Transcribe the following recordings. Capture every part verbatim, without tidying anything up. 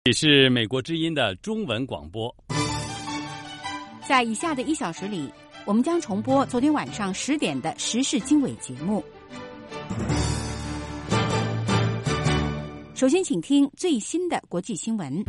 也是美国之音的中文广播。 在以下的一小时里，我们将重播昨天晚上十点的时事经纬节目。首先请听最新的国际新闻。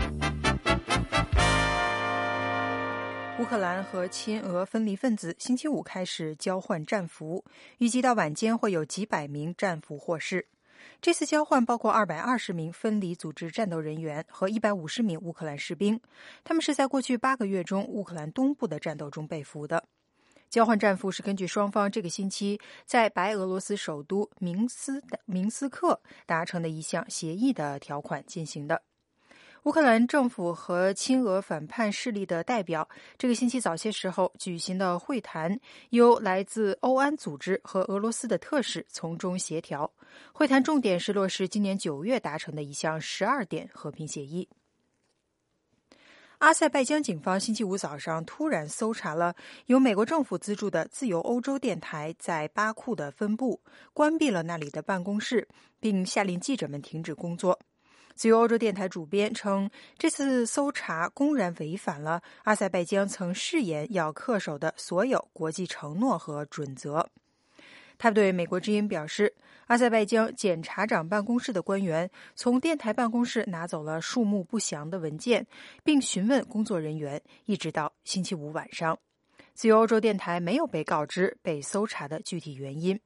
乌克兰和亲俄分离分子星期五开始交换战俘，预计到晚间会有几百名战俘获释。这次交换包括二百二十名分离组织战斗人员和一百五十名乌克兰士兵，他们是在过去八个月中乌克兰东部的战斗中被俘的。交换战俘是根据双方这个星期在白俄罗斯首都明斯明斯克达成的一项协议的条款进行的。乌克兰政府和亲俄反叛势力的代表这个星期早些时候举行的会谈，由来自欧安组织和俄罗斯的特使从中协调。会谈重点是落实今年九月达成的一项十二点和平协议。阿塞拜疆警方星期五早上突然搜查了由美国政府资助的自由欧洲电台在巴库的分部，关闭了那里的办公室，并下令记者们停止工作。自由欧洲电台主编称，这次搜查公然违反了阿塞拜疆曾誓言要恪守的所有国际承诺和准则。他对美国之音表示，阿塞拜疆检察长办公室的官员从电台办公室拿走了数目不详的文件，并询问工作人员，一直到星期五晚上。自由欧洲电台没有被告知被搜查的具体原因。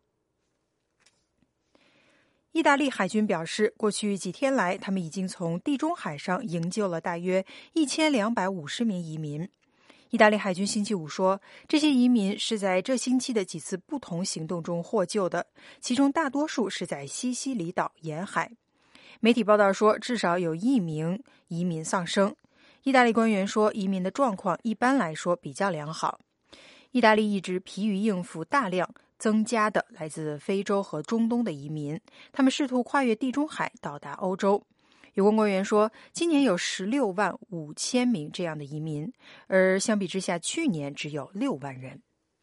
意大利海军表示，过去几天来，他们已经从地中海上营救了大约一千两百五十名移民。意大利海军星期五说，这些移民是在这星期的几次不同行动中获救的，其中大多数是在西西里岛沿海。媒体报道说，至少有一名移民丧生。意大利官员说，移民的状况一般来说比较良好。意大利一直疲于应付大量增加的来自非洲和中东的移民，他们试图跨越地中海到达欧洲。有关官员说，今年有十六万五千名这样的移民，而相比之下，去年只有六万人。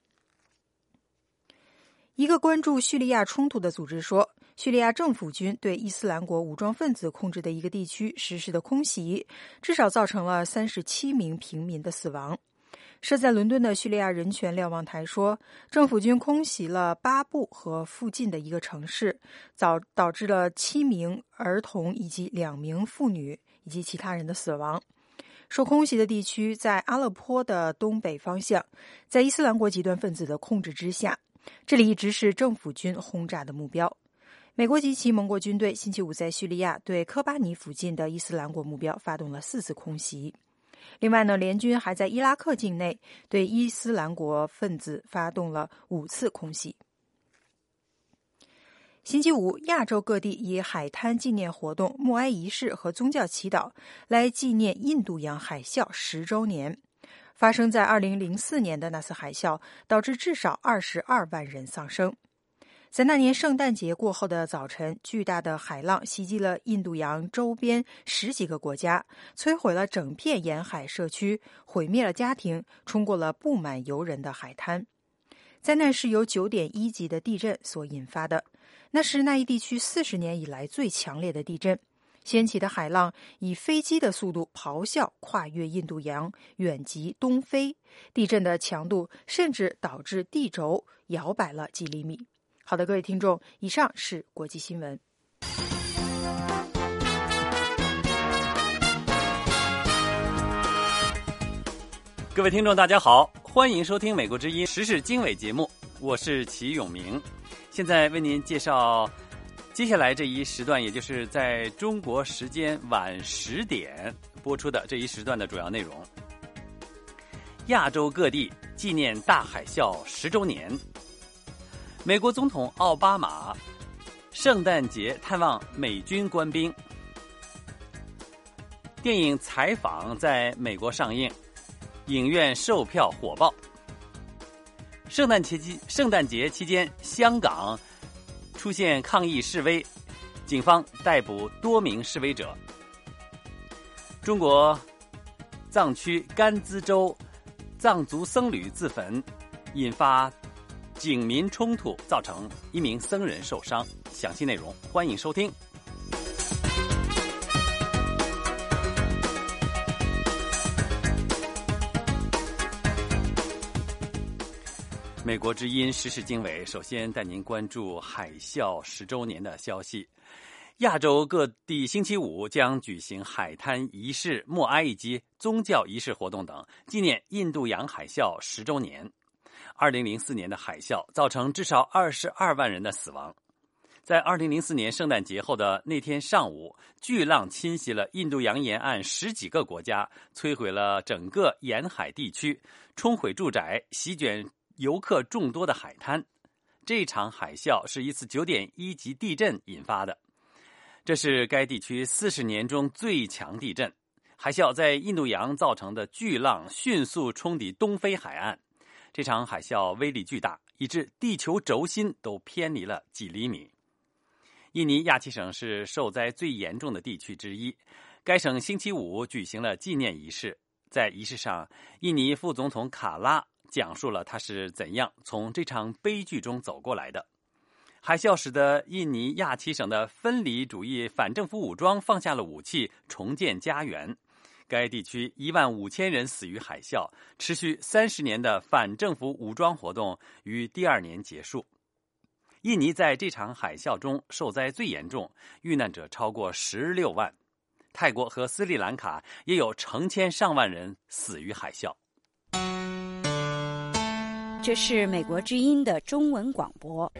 一个关注叙利亚冲突的组织说，叙利亚政府军对伊斯兰国武装分子控制的一个地区实施的空袭，至少造成了三十七名平民的死亡。设在伦敦的叙利亚人权瞭望台说，政府军空袭了巴布和附近的一个城市，导导致了七名儿童以及两名妇女以及其他人的死亡。受空袭的地区在阿勒颇的东北方向，在伊斯兰国极端分子的控制之下，这里一直是政府军轰炸的目标。美国及其盟国军队星期五在叙利亚对科巴尼附近的伊斯兰国目标发动了四次空袭。另外呢，联军还在伊拉克境内对伊斯兰国分子发动了五次空袭。星期五，亚洲各地以海滩纪念活动、默哀仪式和宗教祈祷来纪念印度洋海啸十周年。发生在二零零四年的那次海啸导致至少二十二万人丧生。在那年圣诞节过后的早晨，巨大的海浪袭击了印度洋周边十几个国家，摧毁了整片沿海社区，毁灭了家庭，冲过了布满游人的海滩。灾难是由 九点一 级的地震所引发的，那是那一地区四十年以来最强烈的地震。掀起的海浪以飞机的速度咆哮，跨越印度洋，远及东非。地震的强度甚至导致地轴摇摆了几厘米。好的，各位听众，以上是国际新闻。 各位听众大家好，欢迎收听美国之音时事经纬节目，我是齐永明。现在为您介绍接下来这一时段，也就是在中国时间晚十点播出的这一时段的主要内容。亚洲各地纪念大海啸十周年，美国总统奥巴马圣诞节探望美军官兵，电影《采访》在美国上映，影院售票火爆。圣诞节期圣诞节期间，香港出现抗议示威，警方逮捕多名示威者。中国藏区甘孜州藏族僧侣自焚，引发警民冲突，造成一名僧人受伤。详细内容欢迎收听。 美国之音时事经纬首先带您关注海啸十周年的消息。亚洲各地星期五将举行海滩仪式、默哀以及宗教仪式活动等，纪念印度洋海啸十周年。二零零四年的海啸造成至少二十二万人的死亡。在二零零四年圣诞节后的那天上午，巨浪侵袭了印度洋沿岸十几个国家，摧毁了整个沿海地区，冲毁住宅，席卷游客众多的海滩。这场海啸是一次九点一级地震引发的，这是该地区四十年中最强地震。海啸在印度洋造成的巨浪迅速冲抵东非海岸，这场海啸威力巨大，以致地球轴心都偏离了几厘米。印尼亚齐省是受灾最严重的地区之一，该省星期五举行了纪念仪式。在仪式上，印尼副总统卡拉讲述了他是怎样从这场悲剧中走过来的。海啸使得印尼亚齐省的分离主义反政府武装放下了武器，重建家园。该地区一万五千人死于海啸，持续三十年的反政府武装活动于第二年结束。印尼在这场海啸中受灾最严重，遇难者超过十六万。泰国和斯里兰卡也有成千上万人死于海啸。 这是美国之音的中文广播。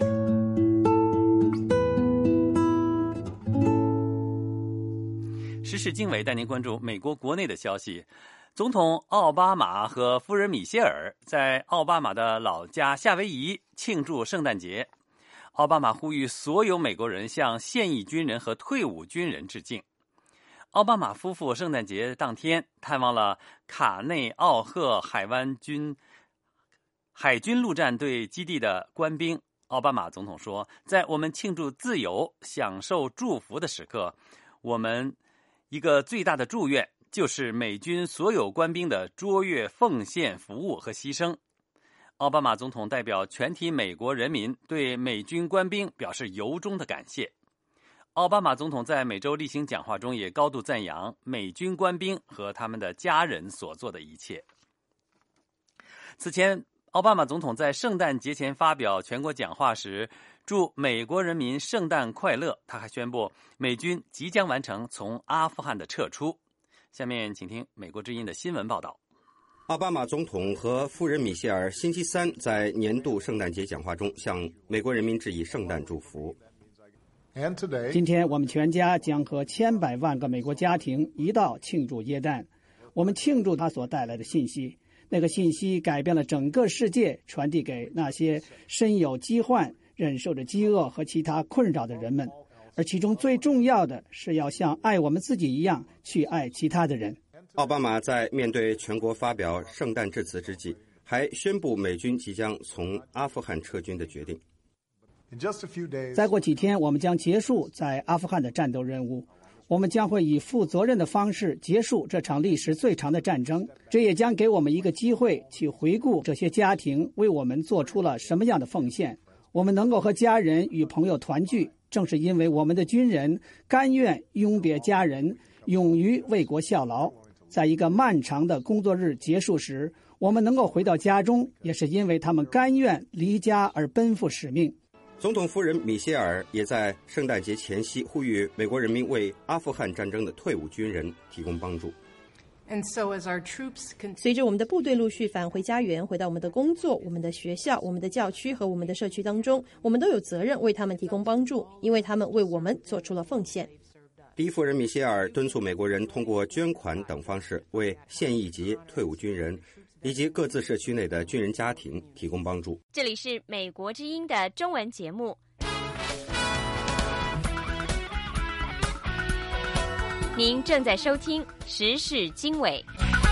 时事经纬带您关注美国国内的消息。总统奥巴马和夫人米歇尔在奥巴马的老家夏威夷庆祝圣诞节。奥巴马呼吁所有美国人向现役军人和退伍军人致敬。奥巴马夫妇圣诞节当天探望了卡内奥赫海湾军海军陆战队基地的官兵。奥巴马总统说，在我们庆祝自由、享受祝福的时刻，我们一个最大的祝愿就是美军所有官兵的卓越奉献、服务和牺牲。奥巴马总统代表全体美国人民对美军官兵表示由衷的感谢。奥巴马总统在每周例行讲话中也高度赞扬美军官兵和他们的家人所做的一切。此前，奥巴马总统在圣诞节前发表全国讲话时，祝美国人民圣诞快乐。他还宣布美军即将完成从阿富汗的撤出。下面请听美国之音的新闻报道。 奥巴马总统和夫人米歇尔星期三在年度圣诞节讲话中向美国人民致以圣诞祝福。 今天我们全家将和千百万个美国家庭一道庆祝耶诞。我们庆祝它所带来的信息，那个信息改变了整个世界，传递给那些身有疾患、忍受着饥饿和其他困扰的人们。而其中最重要的是要像爱我们自己一样去爱其他的人。 奥巴马在面对全国发表圣诞致辞之际，还宣布美军即将从阿富汗撤军的决定。 再过几天，我们将结束在阿富汗的战斗任务。我们将会以负责任的方式结束这场历史最长的战争。这也将给我们一个机会去回顾这些家庭为我们做出了什么样的奉献。我们能够和家人与朋友团聚，正是因为我们的军人甘愿拥别家人，勇于为国效劳。在一个漫长的工作日结束时，我们能够回到家中，也是因为他们甘愿离家而奔赴使命。 总统夫人米歇尔也在圣诞节前夕呼吁美国人民为阿富汗战争的退伍军人提供帮助。 随着我们的部队陆续返回家园，回到我们的工作、我们的学校、我们的教区和我们的社区当中，我们都有责任为他们提供帮助，因为他们为我们做出了奉献。 第一夫人米歇尔敦促美国人通过捐款等方式为现役及退伍军人以及各自社区内的军人家庭提供帮助。 这里是美国之音的中文节目，您正在收听时事经纬。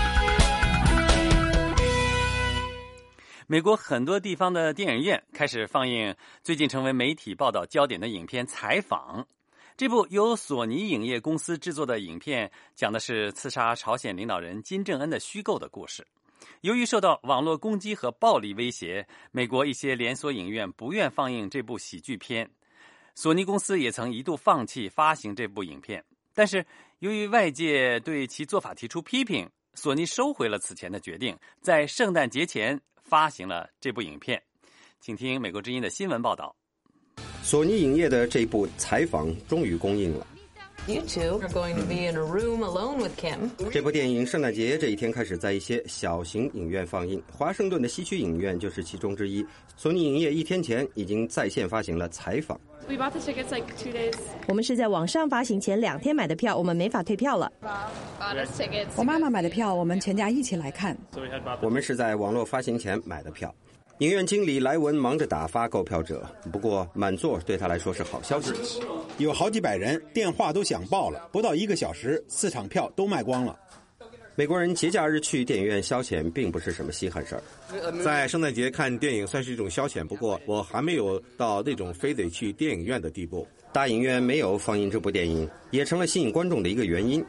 美国很多地方的电影院开始放映最近成为媒体报道焦点的影片《采访》。这部由索尼影业公司制作的影片讲的是刺杀朝鲜领导人金正恩的虚构的故事。由于受到网络攻击和暴力威胁，美国一些连锁影院不愿放映这部喜剧片。索尼公司也曾一度放弃发行这部影片，但是由于外界对其做法提出批评，索尼收回了此前的决定，在圣诞节前发行了这部影片。 请听美国之音的新闻报道。 索尼影业的这一部采访终于公映了。 You two are going to be in a room alone with Kim. 这部电影圣诞节这一天开始在一些小型影院放映，华盛顿的西区影院就是其中之一。索尼影业一天前已经在线发行了采访。 We bought the tickets like two days. 我们是在网上发行前两天买的票，我们没法退票了。 我妈妈买的票，我们全家一起来看。 我们是在网络发行前买的票。影院经理莱文忙着打发购票者，不过满座对他来说是好消息。 有好几百人，电话都响爆了，不到一个小时，四场票都卖光了。 美国人节假日去电影院消遣并不是什么稀罕事儿。 在圣诞节看电影算是一种消遣，不过我还没有到那种非得去电影院的地步。 大影院没有放映这部电影，也成了吸引观众的一个原因。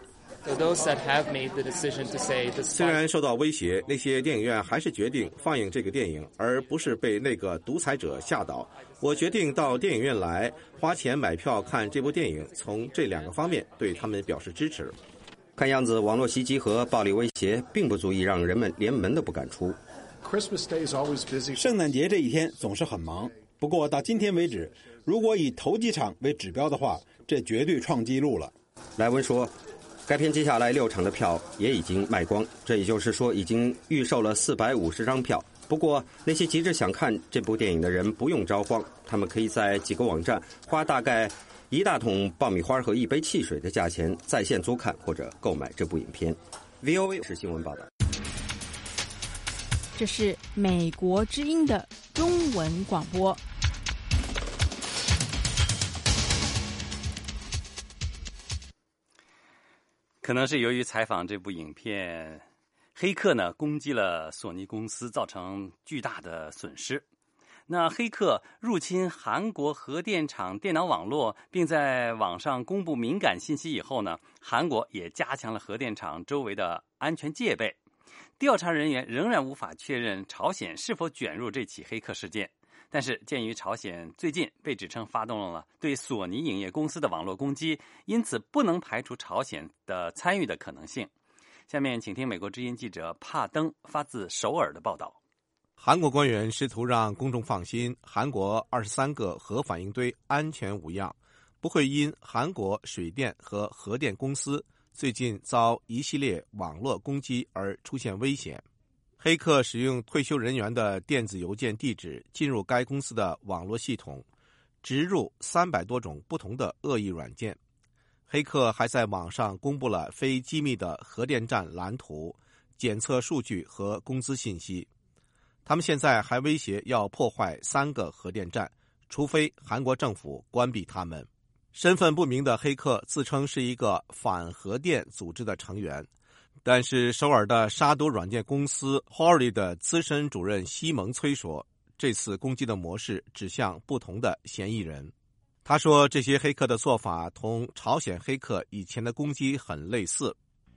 虽然受到威胁，那些电影院还是决定放映这个电影，而不是被那个独裁者吓倒。我决定到电影院来花钱买票看这部电影，从这两个方面对他们表示支持。 看样子网络袭击和暴力威胁并不足以让人们连门都不敢出。 圣诞节这一天总是很忙，不过到今天为止，如果以头几场为指标的话，这绝对创纪录了。 莱文说，该片接下来六场的票也已经卖光，这也就是说已经预售了四百五十张票。不过那些急着想看这部电影的人不用着慌，他们可以在几个网站花大概一大桶爆米花和一杯汽水的价钱在线租看或者购买这部影片。 V O A 是新闻报道。 这是美国之音的中文广播。 可能是由于采访这部影片，黑客呢攻击了索尼公司，造成巨大的损失。那黑客入侵韩国核电厂电脑网络，并在网上公布敏感信息以后呢，韩国也加强了核电厂周围的安全戒备。调查人员仍然无法确认朝鲜是否卷入这起黑客事件。但是鉴于朝鲜最近被指称发动了对索尼影业公司的网络攻击，因此不能排除朝鲜的参与的可能性。下面请听美国之音记者帕登发自首尔的报道。 韩国官员试图让公众放心，韩国二十三个核反应堆安全无恙，不会因韩国水电和核电公司最近遭一系列网络攻击而出现危险。黑客使用退休人员的电子邮件地址进入该公司的网络系统，植入三百多种不同的恶意软件。黑客还在网上公布了非机密的核电站蓝图、检测数据和工资信息。他们现在还威胁要破坏三个核电站，除非韩国政府关闭他们。身份不明的黑客自称是一个反核电组织的成员，但是首尔的杀毒软件公司 Hori 的资深主任西蒙崔说，这次攻击的模式指向不同的嫌疑人。他说，这些黑客的做法同朝鲜黑客以前的攻击很类似。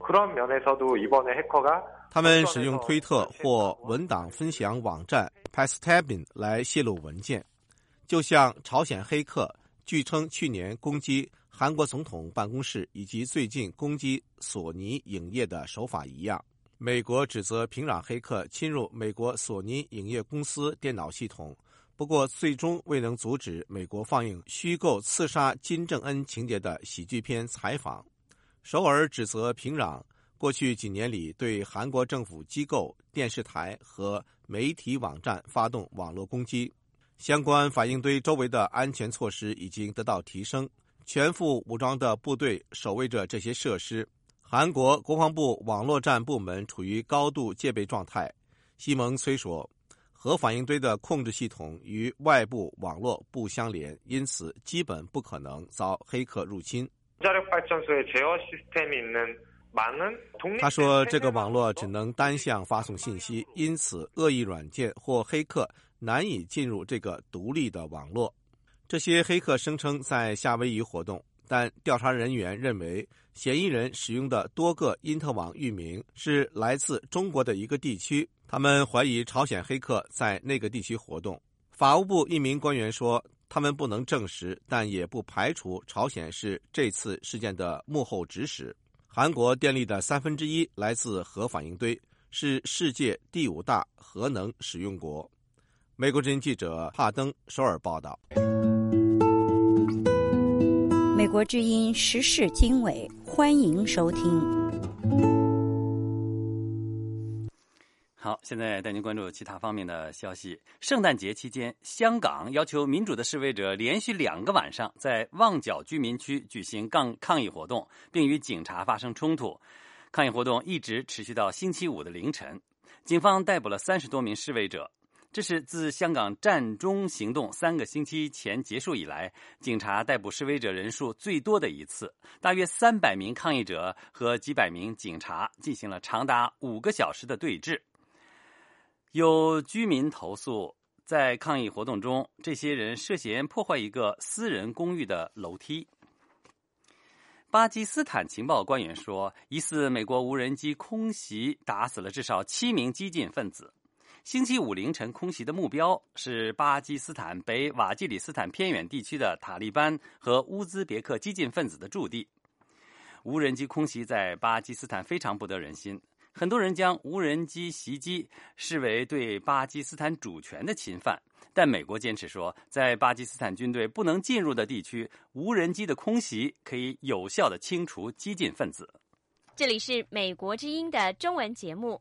他们使用推特或文档分享网站 Pastabin 来泄露文件，就像朝鲜黑客据称去年攻击韩国总统办公室以及最近攻击索尼影业的手法一样。美国指责平壤黑客侵入美国索尼影业公司电脑系统，不过最终未能阻止美国放映虚构刺杀金正恩情节的喜剧片采访。首尔指责平壤过去几年里对韩国政府机构、电视台和媒体网站发动网络攻击，相关反应堆周围的安全措施已经得到提升，全副武装的部队守卫着这些设施。韩国国防部网络战部门处于高度戒备状态。西蒙崔说，核反应堆的控制系统与外部网络不相连，因此基本不可能遭黑客入侵。他说，这个网络只能单向发送信息，因此恶意软件或黑客难以进入这个独立的网络。这些黑客声称在夏威夷活动，但调查人员认为嫌疑人使用的多个因特网域名是来自中国的一个地区，他们怀疑朝鲜黑客在那个地区活动。法务部一名官员说，他们不能证实，但也不排除朝鲜是这次事件的幕后指使。韩国电力的三分之一来自核反应堆，是世界第五大核能使用国。 美国之音记者帕登首尔报道。 美国之音时事经纬，欢迎收听。 好，现在带您关注其他方面的消息。圣诞节期间，香港要求民主的示威者连续两个晚上在旺角居民区举行抗抗议活动，并与警察发生冲突。抗议活动一直持续到星期五的凌晨，警方逮捕了三十多名示威者。这是自香港占中行动三个星期前结束以来，警察逮捕示威者人数最多的一次。大约三百名抗议者和几百名警察进行了长达五个小时的对峙。有居民投诉，在抗议活动中，这些人涉嫌破坏一个私人公寓的楼梯。巴基斯坦情报官员说，疑似美国无人机空袭打死了至少七名激进分子。星期五凌晨空袭的目标是巴基斯坦北瓦基里斯坦偏远地区的塔利班和乌兹别克激进分子的驻地。无人机空袭在巴基斯坦非常不得人心，很多人将无人机袭击视为对巴基斯坦主权的侵犯，但美国坚持说，在巴基斯坦军队不能进入的地区，无人机的空袭可以有效地清除激进分子。 这里是美国之音的中文节目。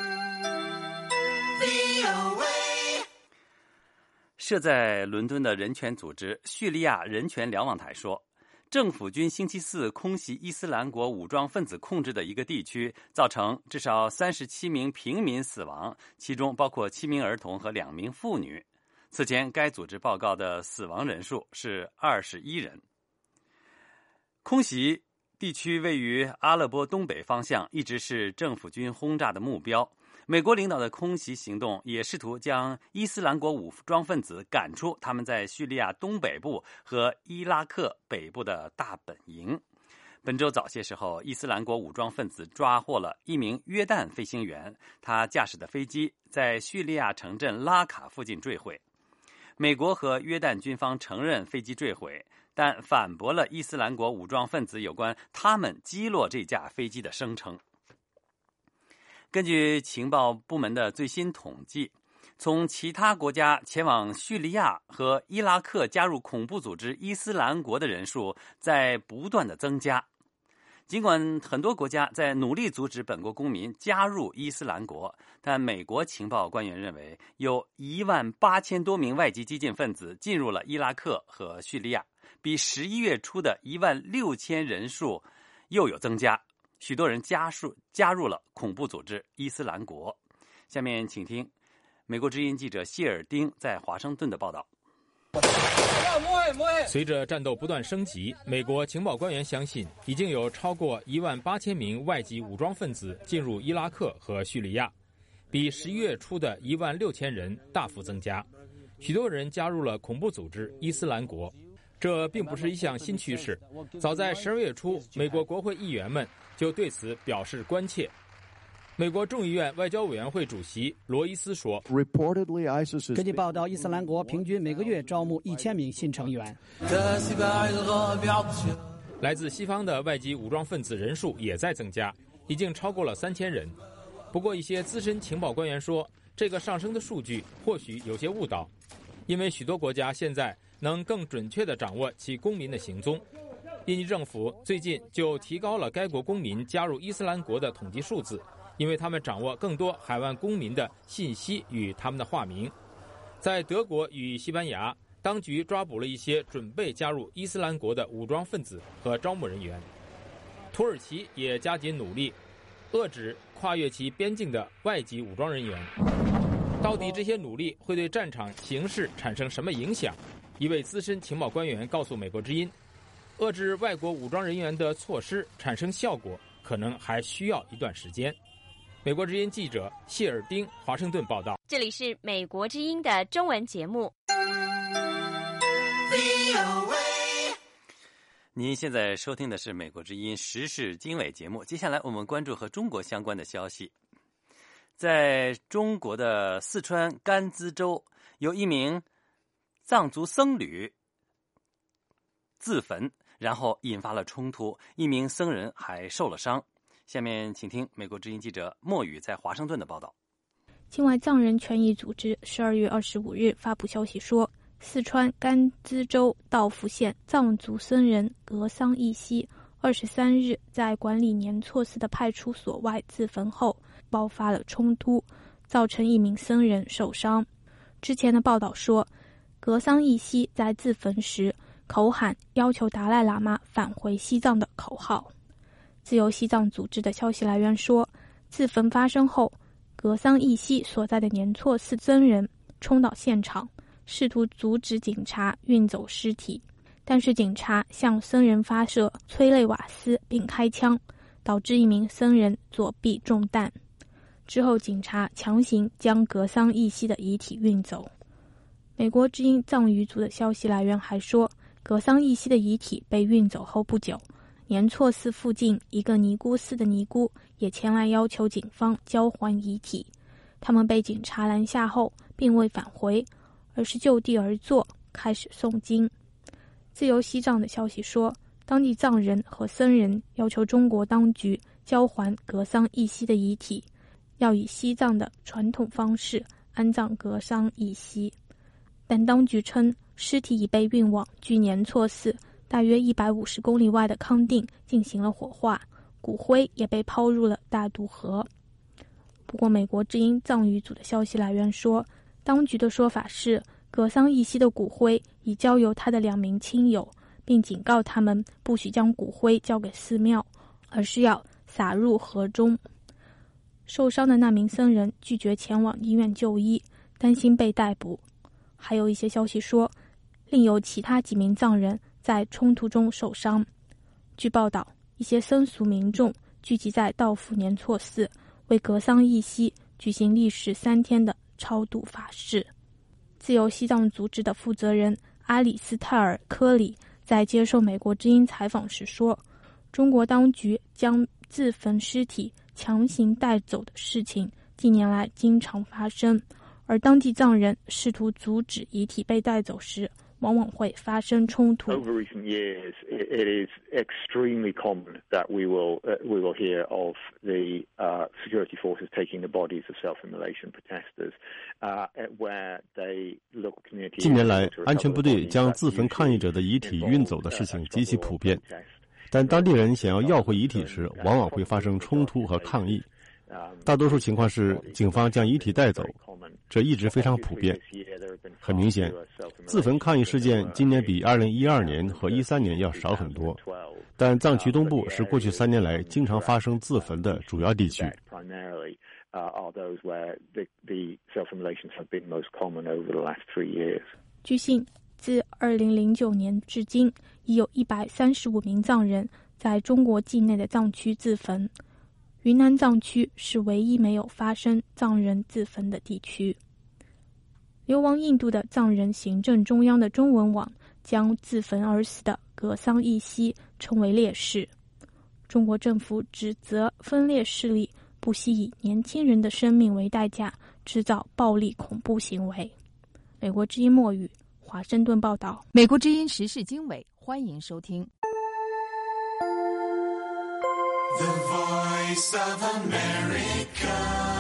设在伦敦的人权组织叙利亚人权瞭望台说，政府军星期四空袭伊斯兰国武装分子控制的一个地区，造成至少三十七名平民死亡，其中包括七名儿童和两名妇女。此前该组织报告的死亡人数是二十一人。空袭地区位于阿勒颇东北方向，一直是政府军轰炸的目标。美国领导的空袭行动也试图将伊斯兰国武装分子赶出他们在叙利亚东北部和伊拉克北部的大本营。本周早些时候，伊斯兰国武装分子抓获了一名约旦飞行员，他驾驶的飞机在叙利亚城镇拉卡附近坠毁。美国和约旦军方承认飞机坠毁，但反驳了伊斯兰国武装分子有关他们击落这架飞机的声称。根据情报部门的最新统计，从其他国家前往叙利亚和伊拉克加入恐怖组织伊斯兰国的人数在不断的增加。尽管很多国家在努力阻止本国公民加入伊斯兰国，但美国情报官员认为，有一万八千多名外籍激进分子进入了伊拉克和叙利亚，比十一月初的一万六千人数又有增加。许多人加入加入了恐怖组织伊斯兰国。下面请听美国之音记者谢尔丁在华盛顿的报道。 随着战斗不断升级，美国情报官员相信已经有超过一万八千名外籍武装分子进入伊拉克和叙利亚，比十一月初的一万六千人大幅增加。许多人加入了恐怖组织伊斯兰国。这并不是一项新趋势，早在十二月初，美国国会议员们就对此表示关切。美国众议院外交委员会主席罗伊斯说， 根据报道，伊斯兰国平均每个月招募一千名新成员。 来自西方的外籍武装分子人数也在增加，已经超过了三千人。不过，一些资深情报官员说，这个上升的数据或许有些误导，因为许多国家现在能更准确地掌握其公民的行踪。印尼政府最近就提高了该国公民加入伊斯兰国的统计数字，因为他们掌握更多海外公民的信息与他们的化名。在德国与西班牙，当局抓捕了一些准备加入伊斯兰国的武装分子和招募人员。土耳其也加紧努力遏制跨越其边境的外籍武装人员。到底这些努力会对战场形势产生什么影响？一位资深情报官员告诉美国之音，遏制外国武装人员的措施产生效果可能还需要一段时间。美国之音记者谢尔丁华盛顿报道。 这里是美国之音的中文节目。 您现在收听的是美国之音时事经纬节目，接下来我们关注和中国相关的消息。在中国的四川甘孜州，有一名藏族僧侣自焚，然后引发了冲突，一名僧人还受了伤。下面请听美国之音记者莫宇在华盛顿的报道。 境外藏人权益组织十二月二十五日发布消息说，四川甘孜州道孚县藏族僧人格桑义熙二十三日在管理年措寺的派出所外自焚后爆发了冲突，造成一名僧人受伤。之前的报道说，格桑义熙在自焚时口喊要求达赖喇嘛返回西藏的口号。自由西藏组织的消息来源说，自焚发生后，格桑义熙所在的年措寺僧人冲到现场，试图阻止警察运走尸体，但是警察向僧人发射催泪瓦斯并开枪，导致一名僧人左臂中弹。之后警察强行将格桑义熙的遗体运走。美国之音藏语组的消息来源还说，格桑义熙的遗体被运走后不久，年措寺附近一个尼姑寺的尼姑也前来要求警方交还遗体，他们被警察拦下后并未返回，而是就地而坐，开始诵经。自由西藏的消息说，当地藏人和僧人要求中国当局交还格桑义熙的遗体，要以西藏的传统方式安葬格桑义熙，但当局称尸体已被运往距年措寺大约一百五十公里外的康定进行了火化，骨灰也被抛入了大渡河。不过美国之音藏语组的消息来源说，当局的说法是格桑义熙的骨灰已交由他的两名亲友，并警告他们不许将骨灰交给寺庙，而是要撒入河中。受伤的那名僧人拒绝前往医院就医，担心被逮捕。还有一些消息说，另有其他几名藏人在冲突中受伤。据报道，一些僧俗民众聚集在道孚年措寺，为格桑义熙举行历时三天的超度法事。自由西藏组织的负责人阿里斯泰尔·科里在接受美国之音采访时说，中国当局将自焚尸体强行带走的事情近年来经常发生，而当地藏人试图阻止遗体被带走时，往往会发生冲突。 Over recent years, it is extremely common that we will uh, we will hear of the uh, security forces taking the bodies of self-immolation protesters, uh, where they look community. 近年来，安全部队将自焚抗议者的遗体运走的事情极其普遍，但当地人想要要回遗体时，往往会发生冲突和抗议。大多数情况是警方将遗体带走，这一直非常普遍。很明显，自焚抗议事件今年比二零一二年和一三年要少很多，但藏区东部是过去三年来经常发生自焚的主要地区。 据悉，自二零零九年至今，已有一百三十五名藏人在中国境内的藏区自焚。云南藏区是唯一没有发生藏人自焚的地区。流亡印度的藏人行政中央的中文网将自焚而死的格桑义熙称为烈士。中国政府指责分裂势力不惜以年轻人的生命为代价，制造暴力恐怖行为。美国之音墨语，华盛顿报道。 美国之音时事经纬，欢迎收听。 The Voice of America。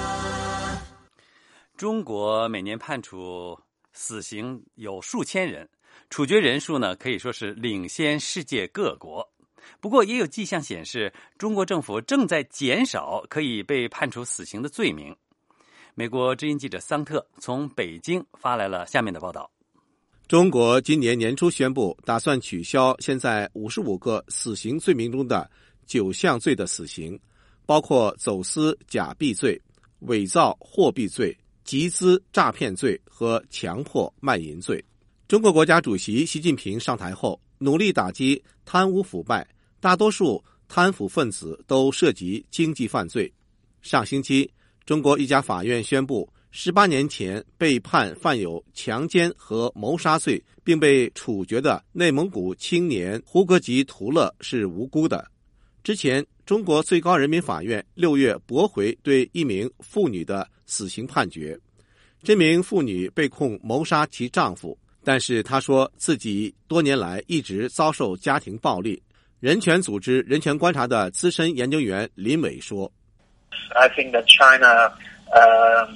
中国每年判处死刑有数千人，处决人数呢可以说是领先世界各国。不过也有迹象显示，中国政府正在减少可以被判处死刑的罪名。美国之音记者桑特从北京发来了下面的报道。 中国今年年初宣布，打算取消现在五十五个死刑罪名中的九项罪的死刑，包括走私假币罪、伪造货币罪、集资诈骗罪和强迫卖淫罪。中国国家主席习近平上台后，努力打击贪污腐败，大多数贪腐分子都涉及经济犯罪。上星期，中国一家法院宣布，十八年前被判犯有强奸和谋杀罪并被处决的内蒙古青年胡格吉图勒是无辜的。之前，中国最高人民法院六月驳回对一名妇女的死刑判决。这名妇女被控谋杀其丈夫，但是她说自己多年来一直遭受家庭暴力。人权组织人权观察的资深研究员林伟说 I think that China, um,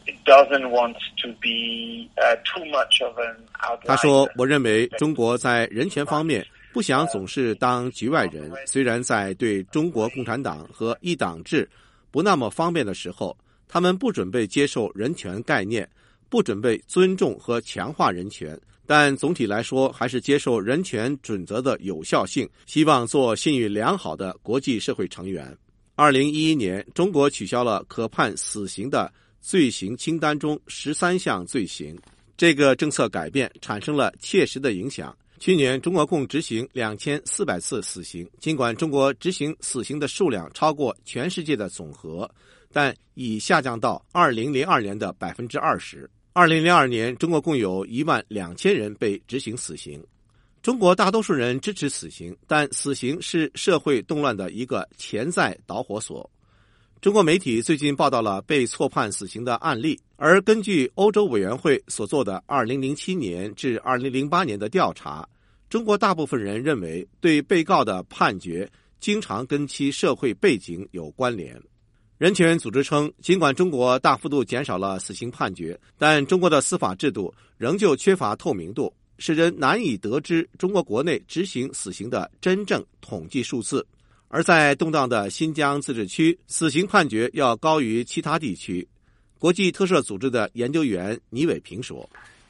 doesn't want to be uh, too much of an outlier. 他说：“我认为中国在人权方面不想总是当局外人，虽然在对中国共产党和一党制不那么方便的时候，他们不准备接受人权概念，不准备尊重和强化人权。”但总体来说，还是接受人权准则的有效性，希望做信誉良好的国际社会成员。二零一一年，中国取消了可判死刑的罪行清单中十三项罪行。这个政策改变产生了切实的影响。去年，中国共执行两千四百次死刑。尽管中国执行死刑的数量超过全世界的总和，但已下降到二零零二年的百分之二十。二零零二年，中国共有一万两千人被执行死刑。中国大多数人支持死刑，但死刑是社会动乱的一个潜在导火索。中国媒体最近报道了被错判死刑的案例，而根据欧洲委员会所做的二零零七年至二零零八年的调查，中国大部分人认为对被告的判决经常跟其社会背景有关联。人权组织称，尽管中国大幅度减少了死刑判决，但中国的司法制度仍旧缺乏透明度，使人难以得知中国国内执行死刑的真正统计数字。而在动荡的新疆自治区，死刑判决要高于其他地区。国际特赦组织的研究员倪伟平说：“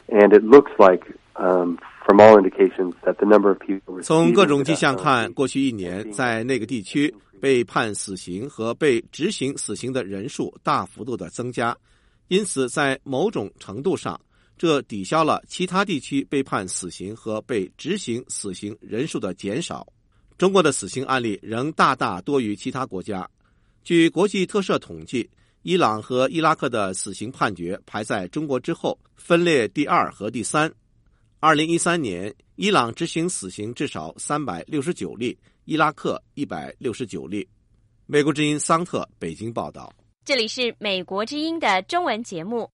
从各种迹象看，过去一年在那个地区被判死刑和被执行死刑的人数大幅度的增加，因此在某种程度上，这抵消了其他地区被判死刑和被执行死刑人数的减少。中国的死刑案例仍大大多于其他国家。据国际特赦统计，伊朗和伊拉克的死刑判决排在中国之后，分列第二和第三。二零一三年，伊朗执行死刑至少三百六十九例，伊拉克一百六十九例。美国之音桑特北京报道。 这里是美国之音的中文节目。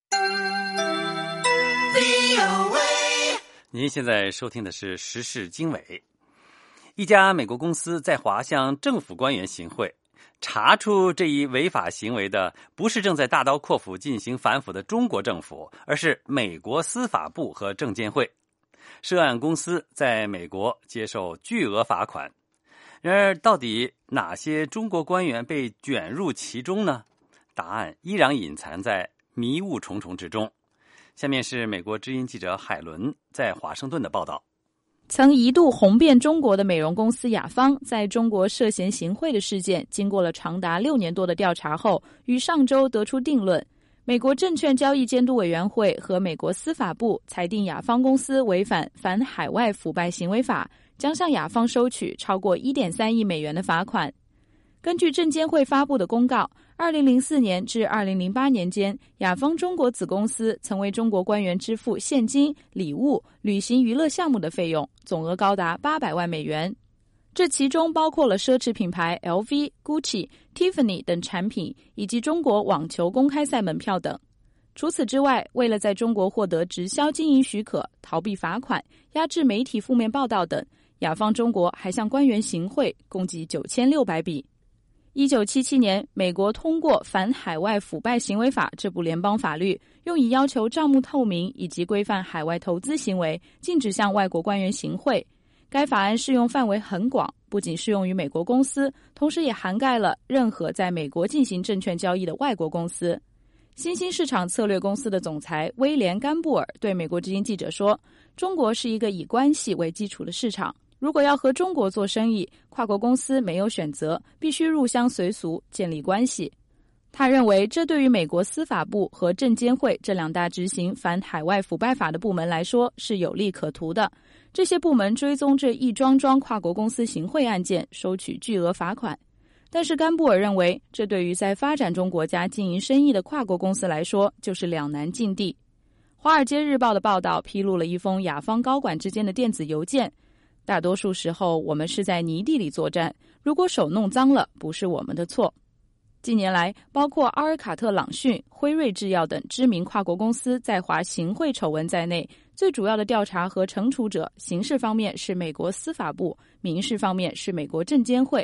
您现在收听的是时事经纬。一家美国公司在华向政府官员行贿，查出这一违法行为的不是正在大刀阔斧进行反腐的中国政府，而是美国司法部和证监会。涉案公司在美国接受巨额罚款。然而，到底哪些中国官员被卷入其中呢？答案依然隐藏在迷雾重重之中。下面是美国之音记者海伦在华盛顿的报道。 曾一度红遍中国的美容公司雅芳，在中国涉嫌行贿的事件，经过了长达六年多的调查后，于上周得出定论。美国证券交易监督委员会和美国司法部裁定雅芳公司违反反海外腐败行为法，将向雅芳收取超过 一点三亿美元的罚款。根据证监会发布的公告，二零零四年至二零零八年间，雅芳中国子公司曾为中国官员支付现金、礼物、旅行娱乐项目的费用，总额高达八百万美元。这其中包括了奢侈品牌 L V、Gucci、Tiffany 等产品，以及中国网球公开赛门票等。除此之外，为了在中国获得直销经营许可、逃避罚款、压制媒体负面报道等，雅芳中国还向官员行贿，共计九千六百笔。一九七七年，美国通过《反海外腐败行为法》这部联邦法律，用以要求账目透明以及规范海外投资行为，禁止向外国官员行贿。该法案适用范围很广，不仅适用于美国公司，同时也涵盖了任何在美国进行证券交易的外国公司。新兴市场策略公司的总裁威廉·甘布尔对美国之音记者说：“中国是一个以关系为基础的市场。如果要和中国做生意，跨国公司没有选择，必须入乡随俗，建立关系。”他认为，这对于美国司法部和证监会这两大执行反海外腐败法的部门来说是有利可图的。这些部门追踪这一桩桩跨国公司行贿案件，收取巨额罚款。但是甘布尔认为，这对于在发展中国家经营生意的跨国公司来说，就是两难境地。华尔街日报的报道披露了一封雅芳高管之间的电子邮件。大多数时候，我们是在泥地里作战，如果手弄脏了，不是我们的错。近年来，包括阿尔卡特朗讯、辉瑞制药等知名跨国公司在华行贿丑闻在内，最主要的调查和惩处者，刑事方面是美国司法部，民事方面是美国证监会。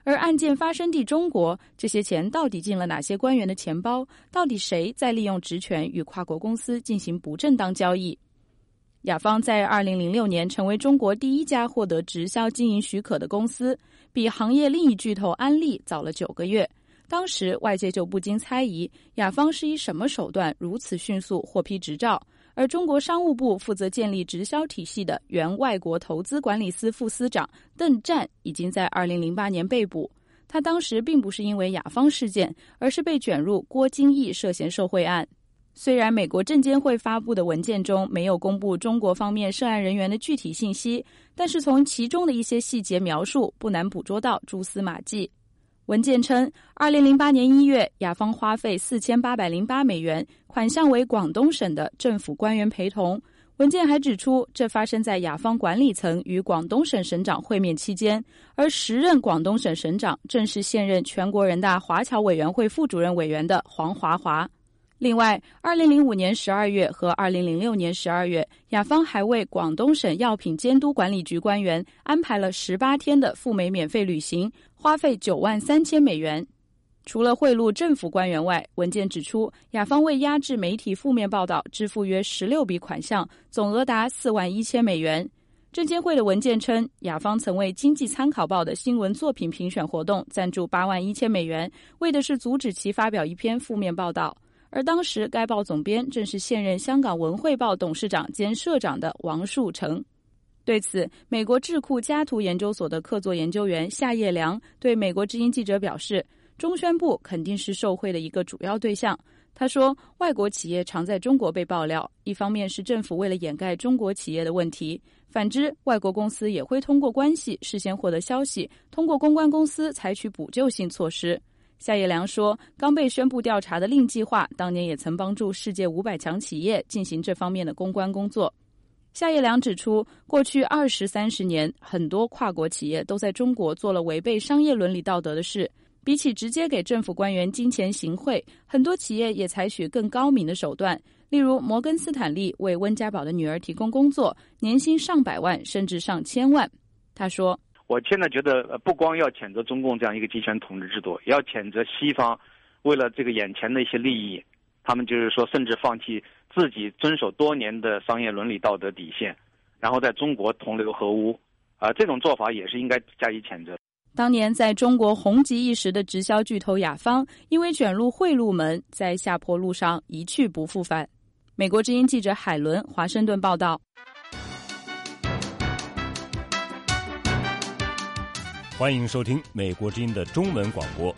而案件发生地中国，这些钱到底进了哪些官员的钱包？到底谁在利用职权与跨国公司进行不正当交易？雅芳在二零零六年成为中国第一家获得直销经营许可的公司，比行业另一巨头安利早了九个月。当时外界就不禁猜疑，雅芳是以什么手段如此迅速获批执照？而中国商务部负责建立直销体系的原外国投资管理司副司长邓战已经在二零零八年被捕。他当时并不是因为雅芳事件，而是被卷入郭金义涉嫌受贿案。虽然美国证监会发布的文件中没有公布中国方面涉案人员的具体信息，但是从其中的一些细节描述，不难捕捉到蛛丝马迹。文件称，二零零八年一月，雅芳花费四千八百零八美元，款项为广东省的政府官员陪同。文件还指出，这发生在雅芳管理层与广东省省长会面期间，而时任广东省省长正是现任全国人大华侨委员会副主任委员的黄华华。另外，二零零五年十二月和二零零六年十二月，雅芳还为广东省药品监督管理局官员安排了十八天的赴美免费旅行，花费九万三千美元。除了贿赂政府官员外，文件指出，雅芳为压制媒体负面报道支付约十六笔款项，总额达四万一千美元。证监会的文件称，雅芳曾为《经济参考报》的新闻作品评选活动赞助八万一千美元，为的是阻止其发表一篇负面报道。而当时该报总编正是现任香港文汇报董事长兼社长的王树成。对此，美国智库家图研究所的客座研究员夏业良对美国之音记者表示，中宣部肯定是受贿的一个主要对象。他说，外国企业常在中国被爆料，一方面是政府为了掩盖中国企业的问题，反之，外国公司也会通过关系事先获得消息，通过公关公司采取补救性措施。夏业良说，刚被宣布调查的令计划当年也曾帮助世界五百强企业进行这方面的公关工作。夏业良指出，过去二十三十年，很多跨国企业都在中国做了违背商业伦理道德的事。比起直接给政府官员金钱行贿，很多企业也采取更高明的手段，例如摩根斯坦利为温家宝的女儿提供工作，年薪上百万甚至上千万。他说， 我现在觉得不光要谴责中共这样一个集权统治制度，也要谴责西方为了这个眼前的一些利益，他们就是说甚至放弃自己遵守多年的商业伦理道德底线，然后在中国同流合污，啊、呃，这种做法也是应该加以谴责。 当年在中国红极一时的直销巨头雅芳，因为卷入贿赂门，在下坡路上一去不复返。美国之音记者海伦华盛顿报道。 欢迎收听美国之音的中文广播。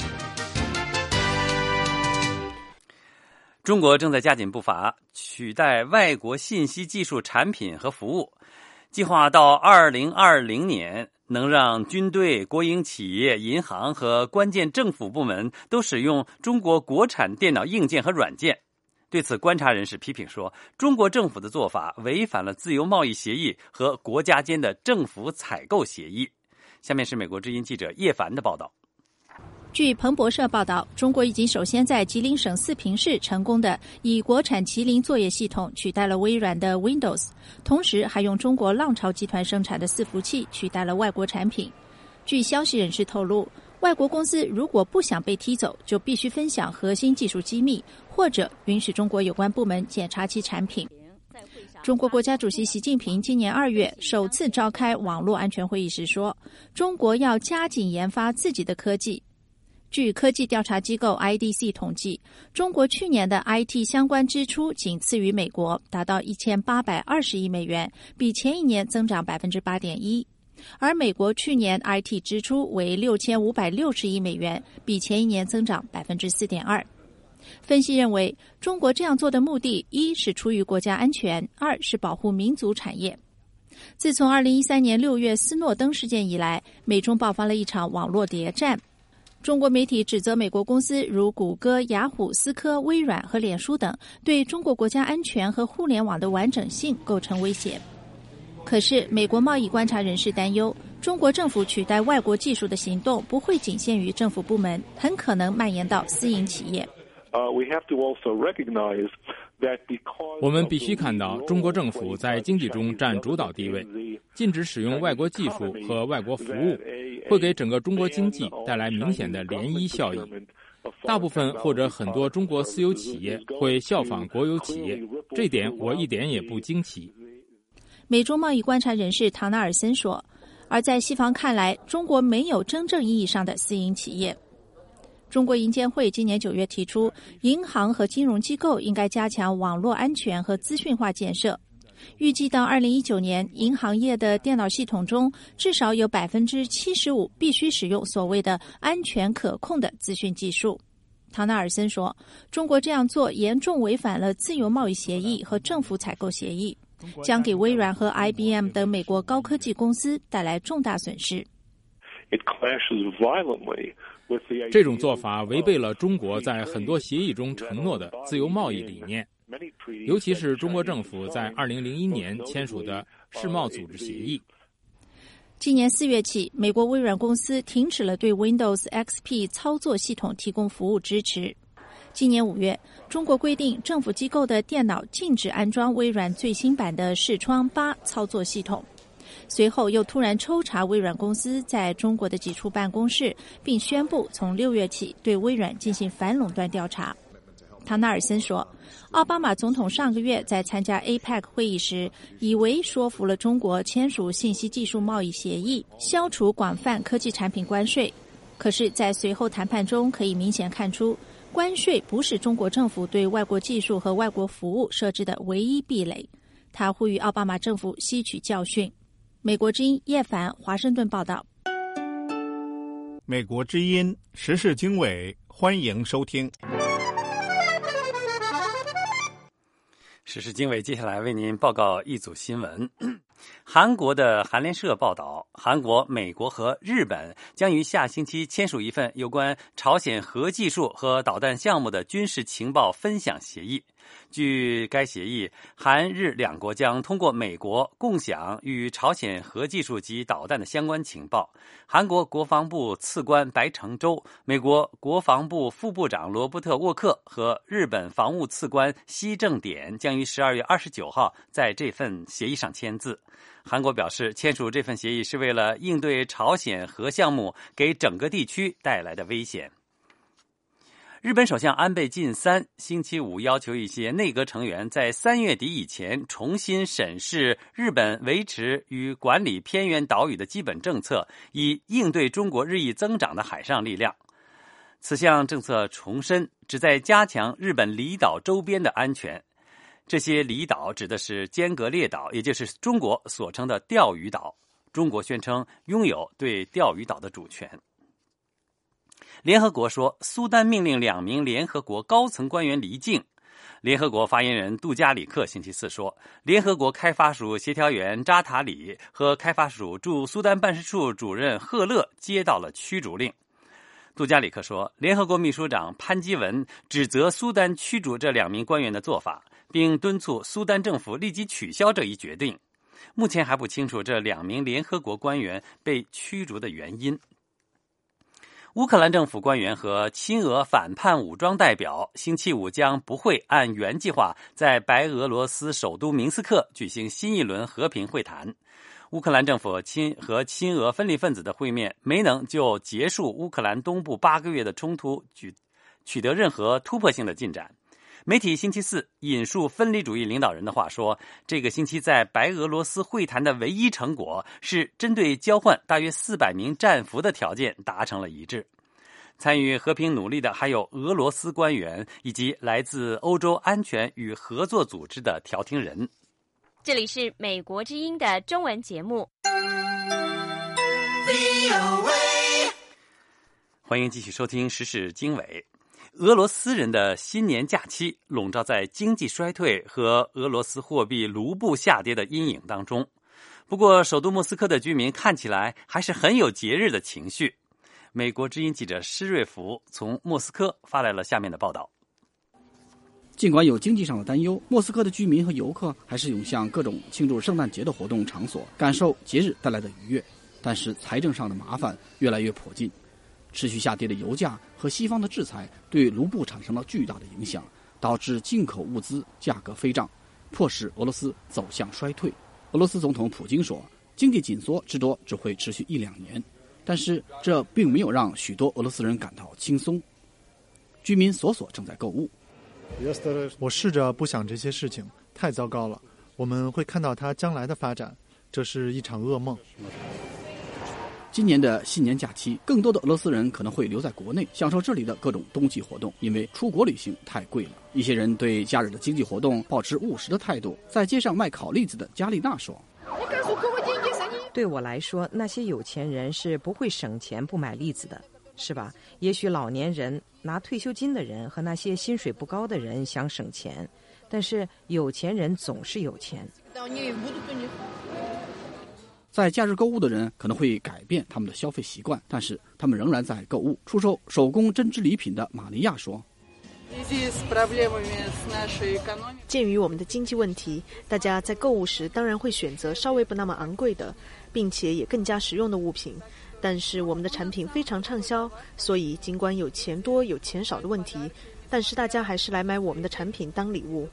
中国正在加紧步伐，取代外国信息技术产品和服务，计划到二零二零年能让军队、国营企业、银行和关键政府部门都使用中国国产电脑硬件和软件。对此，观察人士批评说，中国政府的做法违反了自由贸易协议和国家间的政府采购协议。下面是美国之音记者叶凡的报道。 据彭博社报道，中国已经首先在吉林省四平市成功的以国产麒麟作业系统取代了微软的 Windows， 同时还用中国浪潮集团生产的伺服器取代了外国产品。据消息人士透露，外国公司如果不想被踢走，就必须分享核心技术机密，或者允许中国有关部门检查其产品。中国国家主席习近平今年二月首次召开网络安全会议时说，中国要加紧研发自己的科技。据科技调查机构 I D C 统计，中国去年的 I T 相关支出仅次于美国，达到一千八百二十亿美元，比前一年增长 百分之八点一。而美国去年 I T 支出为六千五百六十亿美元，比前一年增长 百分之四点二。分析认为，中国这样做的目的，一是出于国家安全，二是保护民族产业。自从二零一三年六月斯诺登事件以来，美中爆发了一场网络谍战。中国媒体指责美国公司如谷歌、雅虎、思科、微软和脸书等对中国国家安全和互联网的完整性构成威胁。可是，美国贸易观察人士担忧，中国政府取代外国技术的行动不会仅限于政府部门，很可能蔓延到私营企业。 我们必须看到，中国政府在经济中占主导地位，禁止使用外国技术和外国服务， 会给整个中国经济带来明显的涟漪效应。大部分或者很多中国私有企业会效仿国有企业，这点我一点也不惊奇。 美中贸易观察人士唐纳尔森说，而在西方看来，中国没有真正意义上的私营企业。中国银监会今年九月提出，银行和金融机构应该加强网络安全和资讯化建设。预计到二零一九年，银行业的电脑系统中至少有百分之七十五必须使用所谓的安全可控的资讯技术。唐纳尔森说，中国这样做严重违反了自由贸易协议和政府采购协议，将给微软和 I B M 等美国高科技公司带来重大损失。 这种做法违背了中国在很多协议中承诺的自由贸易理念，尤其是中国政府在二零零一年签署的世贸组织协议。 今年四月起，美国微软公司停止了对 Windows X P 操作系统提供服务支持。今年五月，中国规定政府机构的电脑禁止安装微软最新版的视窗八操作系统。随后又突然抽查微软公司在中国的几处办公室，并宣布从六月起对微软进行反垄断调查。唐纳尔森说，奥巴马总统上个月在参加 A P E C 会议时，以为说服了中国签署信息技术贸易协议，消除广泛科技产品关税。可是在随后谈判中可以明显看出，关税不是中国政府对外国技术和外国服务设置的唯一壁垒。他呼吁奥巴马政府吸取教训。美国之音叶凡华盛顿报道。 美国之音时事经纬，欢迎收听。 时事经纬接下来为您报告一组新闻。韩国的韩联社报道，韩国、美国和日本将于下星期签署一份有关朝鲜核技术和导弹项目的军事情报分享协议。据该协议，韩日两国将通过美国共享与朝鲜核技术及导弹的相关情报。韩国国防部次官白承洲、美国国防部副部长罗伯特·沃克和日本防务次官西正典将于十二月二十九号在这份协议上签字。韩国表示，签署这份协议是为了应对朝鲜核项目给整个地区带来的危险。日本首相安倍晋三星期五要求一些内阁成员在三月底以前重新审视日本维持与管理偏远岛屿的基本政策，以应对中国日益增长的海上力量。此项政策重申旨在加强日本离岛周边的安全。这些离岛指的是尖阁列岛，也就是中国所称的钓鱼岛。中国宣称拥有对钓鱼岛的主权。联合国说，苏丹命令两名联合国高层官员离境。联合国发言人杜加里克星期四说，联合国开发署协调员扎塔里和开发署驻苏丹办事处主任赫勒接到了驱逐令。杜加里克说，联合国秘书长潘基文指责苏丹驱逐这两名官员的做法，并敦促苏丹政府立即取消这一决定。目前还不清楚这两名联合国官员被驱逐的原因。乌克兰政府官员和亲俄反叛武装代表星期五将不会按原计划在白俄罗斯首都明斯克举行新一轮和平会谈。乌克兰政府亲和亲俄分离分子的会面没能就结束乌克兰东部八个月的冲突取取得任何突破性的进展。媒体星期四引述分离主义领导人的话说，这个星期在白俄罗斯会谈的唯一成果是针对交换大约四百名战俘的条件达成了一致。参与和平努力的还有俄罗斯官员以及来自欧洲安全与合作组织的调停人。 这里是美国之音的中文节目。 欢迎继续收听时事经纬。俄罗斯人的新年假期笼罩在经济衰退和俄罗斯货币卢布下跌的阴影当中。不过，首都莫斯科的居民看起来还是很有节日的情绪。美国之音记者施瑞福从莫斯科发来了下面的报道。 尽管有经济上的担忧，莫斯科的居民和游客还是涌向各种庆祝圣诞节的活动场所，感受节日带来的愉悦。但是财政上的麻烦越来越迫近。持续下跌的油价和西方的制裁对卢布产生了巨大的影响，导致进口物资价格飞涨，迫使俄罗斯走向衰退。俄罗斯总统普京说，经济紧缩至多只会持续一两年， 但是这并没有让许多俄罗斯人感到轻松。居民索索正在购物。 我试着不想这些事情，太糟糕了。我们会看到它将来的发展，这是一场噩梦。 今年的新年假期，更多的俄罗斯人可能会留在国内，享受这里的各种冬季活动，因为出国旅行太贵了。一些人对假日的经济活动保持务实的态度。在街上卖烤栗子的加丽娜说：“ 对我来说，那些有钱人是不会省钱不买栗子的，是吧？也许老年人、拿退休金的人和那些薪水不高的人想省钱，但是有钱人总是有钱。” 在假日购物的人可能会改变他们的消费习惯，但是他们仍然在购物。出售手工针织礼品的玛利亚说：“ 鉴于我们的经济问题，大家在购物时当然会选择稍微不那么昂贵的，并且也更加实用的物品。但是我们的产品非常畅销，所以尽管有钱多有钱少的问题，但是大家还是来买我们的产品当礼物。”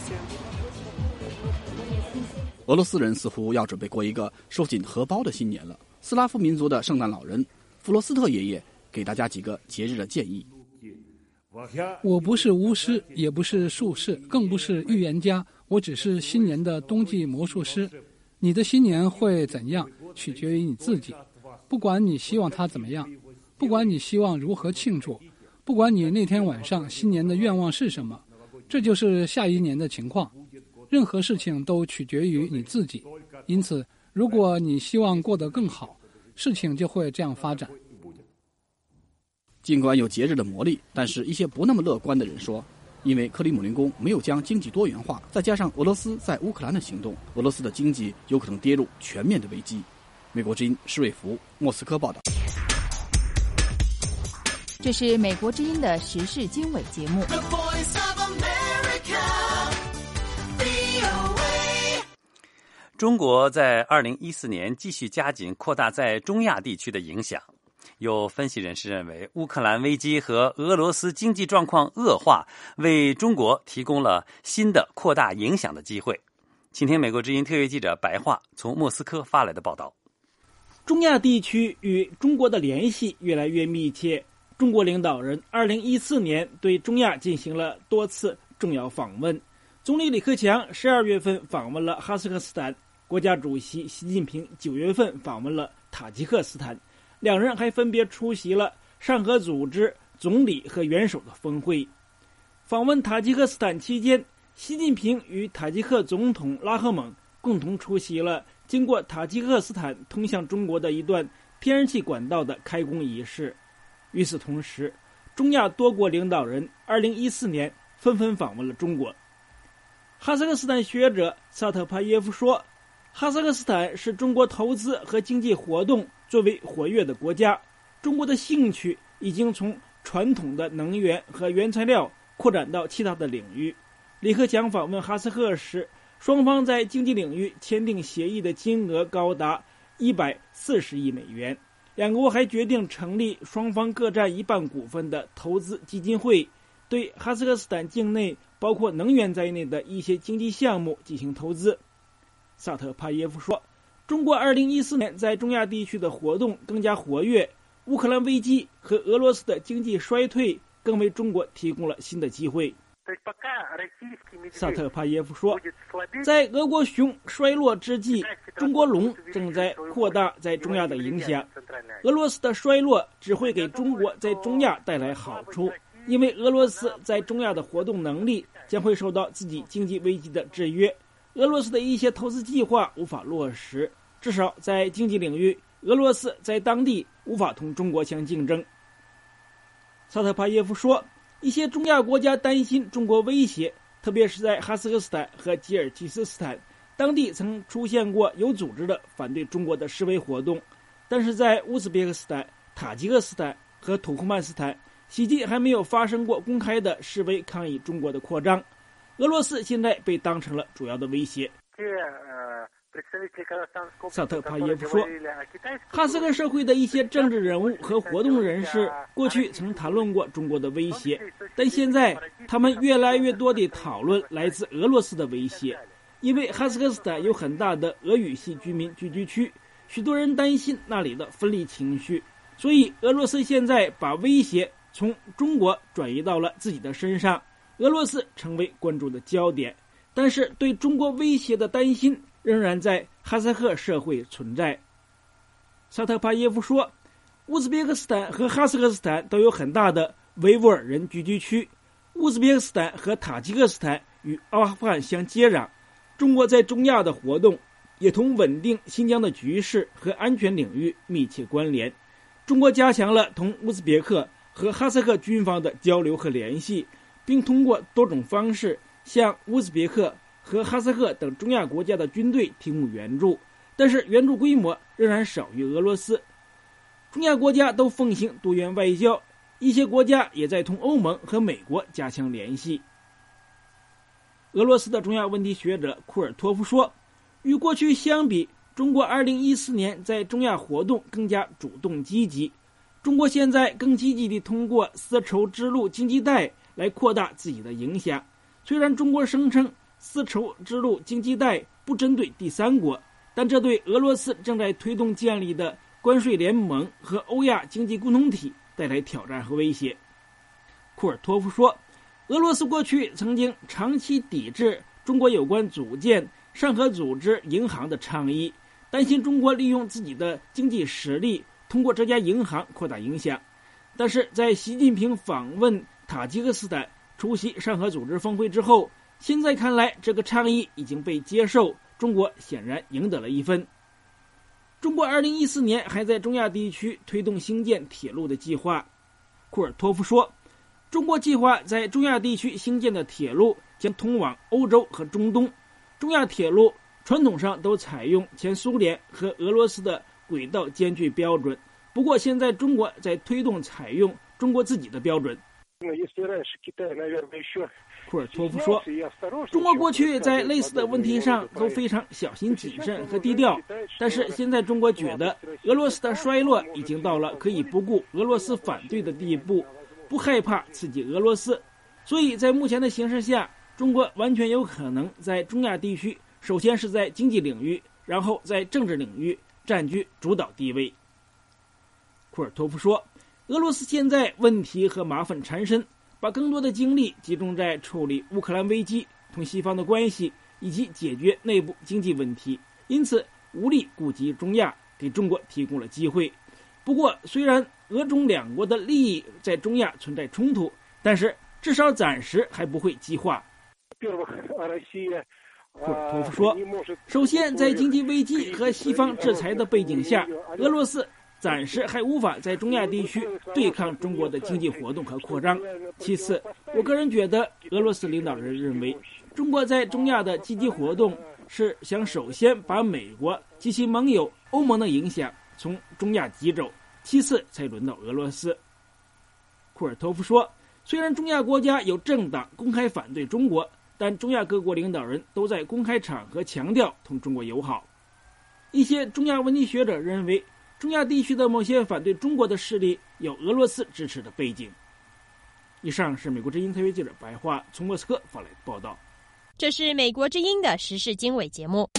俄罗斯人似乎要准备过一个收紧荷包的新年了。斯拉夫民族的圣诞老人弗罗斯特爷爷给大家几个节日的建议。 我不是巫师，也不是术士，更不是预言家，我只是新年的冬季魔术师。你的新年会怎样，取决于你自己。不管你希望它怎么样，不管你希望如何庆祝，不管你那天晚上新年的愿望是什么，这就是下一年的情况。任何事情都取决于你自己，因此，如果你希望过得更好，事情就会这样发展。 尽管有节日的魔力，但是一些不那么乐观的人说，因为克里姆林宫没有将经济多元化，再加上俄罗斯在乌克兰的行动，俄罗斯的经济有可能跌入全面的危机。美国之音施瑞福莫斯科报道。 这是美国之音的时事经纬节目。 中国在二零一四年继续加紧扩大在中亚地区的影响。有分析人士认为，乌克兰危机和俄罗斯经济状况恶化，为中国提供了新的扩大影响的机会。请听美国之音特约记者白桦从莫斯科发来的报道。 中亚地区与中国的联系越来越密切。中国领导人二零一四年对中亚进行了多次重要访问。总理李克强十二月份访问了哈萨克斯坦，国家主席习近平九月份访问了塔吉克斯坦，两人还分别出席了上合组织总理和元首的峰会。访问塔吉克斯坦期间，习近平与塔吉克总统拉赫蒙共同出席了经过塔吉克斯坦通向中国的一段天然气管道的开工仪式。与此同时，中亚多国领导人二零一四年纷纷访问了中国。哈萨克斯坦学者萨特帕耶夫说，哈萨克斯坦是中国投资和经济活动最为活跃的国家，中国的兴趣已经从传统的能源和原材料扩展到其他的领域。李克强访问哈萨克时，双方在经济领域签订协议的金额高达一百四十亿美元。两国还决定成立双方各占一半股份的投资基金会，对哈萨克斯坦境内包括能源在内的一些经济项目进行投资。萨特帕耶夫说，中国二零一四年在中亚地区的活动更加活跃，乌克兰危机和俄罗斯的经济衰退更为中国提供了新的机会。萨特帕耶夫说，在俄国熊衰落之际，中国龙正在扩大在中亚的影响。俄罗斯的衰落只会给中国在中亚带来好处，因为俄罗斯在中亚的活动能力将会受到自己经济危机的制约。俄罗斯的一些投资计划无法落实，至少在经济领域，俄罗斯在当地无法同中国相竞争。萨特帕耶夫说，一些中亚国家担心中国威胁，特别是在哈萨克斯坦和吉尔吉斯斯坦，当地曾出现过有组织的反对中国的示威活动。但是在乌兹别克斯坦、塔吉克斯坦和土库曼斯坦，迄今还没有发生过公开的示威抗议中国的扩张。俄罗斯现在被当成了主要的威胁。萨特帕耶夫说，哈萨克社会的一些政治人物和活动人士过去曾谈论过中国的威胁，但现在他们越来越多地讨论来自俄罗斯的威胁。因为哈萨克斯坦有很大的俄语系居民聚居区， 许多人担心那里的分离情绪，所以俄罗斯现在把威胁从中国转移到了自己的身上，俄罗斯成为关注的焦点。但是对中国威胁的担心仍然在哈萨克社会存在。萨特帕耶夫说，乌兹别克斯坦和哈萨克斯坦都有很大的维吾尔人聚居区，乌兹别克斯坦和塔吉克斯坦与阿富汗相接壤，中国在中亚的活动也同稳定新疆的局势和安全领域密切关联。中国加强了同乌兹别克和哈萨克军方的交流和联系，并通过多种方式向乌兹别克和哈萨克等中亚国家的军队提供援助，但是援助规模仍然少于俄罗斯。中亚国家都奉行多元外交，一些国家也在同欧盟和美国加强联系。俄罗斯的中亚问题学者库尔托夫说，与过去相比，中国二零一四年在中亚活动更加主动积极。中国现在更积极地通过丝绸之路经济带来扩大自己的影响。虽然中国声称丝绸之路经济带不针对第三国，但这对俄罗斯正在推动建立的关税联盟和欧亚经济共同体带来挑战和威胁。库尔托夫说，俄罗斯过去曾经长期抵制中国有关组建上合组织银行的倡议，担心中国利用自己的经济实力通过这家银行扩大影响。但是在习近平访问塔吉克斯坦出席上合组织峰会之后，现在看来这个倡议已经被接受，中国显然赢得了一分。中国二零一四年还在中亚地区推动兴建铁路的计划。库尔托夫说，中国计划在中亚地区兴建的铁路将通往欧洲和中东。中亚铁路传统上都采用前苏联和俄罗斯的轨道间距标准，不过现在中国在推动采用中国自己的标准。库尔托夫说，中国过去在类似的问题上都非常小心谨慎和低调，但是现在中国觉得俄罗斯的衰落已经到了可以不顾俄罗斯反对的地步，不害怕刺激俄罗斯，所以在目前的形势下，中国完全有可能在中亚地区首先是在经济领域，然后在政治领域占据主导地位。库尔托夫说，俄罗斯现在问题和麻烦缠身，把更多的精力集中在处理乌克兰危机、同西方的关系以及解决内部经济问题，因此无力顾及中亚，给中国提供了机会。不过，虽然俄中两国的利益在中亚存在冲突，但是至少暂时还不会激化。库尔托夫说，首先在经济危机和西方制裁的背景下，俄罗斯暂时还无法在中亚地区对抗中国的经济活动和扩张。其次，我个人觉得俄罗斯领导人认为，中国在中亚的积极活动是想首先把美国及其盟友欧盟的影响从中亚挤走，其次才轮到俄罗斯。库尔托夫说，虽然中亚国家有政党公开反对中国，但中亚各国领导人都在公开场合强调同中国友好。一些中亚问题学者认为，中亚地区的某些反对中国的势力有俄罗斯支持的背景。以上是美国之音特约记者白桦从莫斯科发来的报道。 这是美国之音的时事经纬节目。